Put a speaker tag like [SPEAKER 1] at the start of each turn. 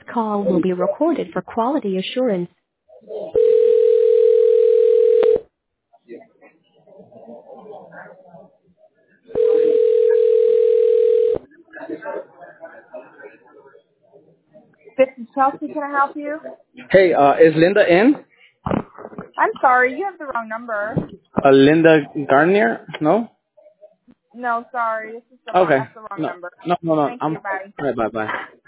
[SPEAKER 1] call will be recorded for quality assurance. This is Chelsea. Can I help you?
[SPEAKER 2] Hey, is Linda in?
[SPEAKER 1] I'm sorry, you have the wrong number.
[SPEAKER 2] Linda Garnier? No?
[SPEAKER 1] No, sorry, this is
[SPEAKER 2] Okay.
[SPEAKER 1] that's the wrong number.
[SPEAKER 2] No.
[SPEAKER 1] Thank
[SPEAKER 2] I'm
[SPEAKER 1] you. Bye.
[SPEAKER 2] all right. Bye.